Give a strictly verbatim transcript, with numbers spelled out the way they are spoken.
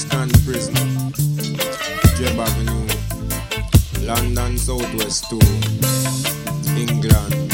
Strand Prison, Jeb Avenue, London Southwest two, England.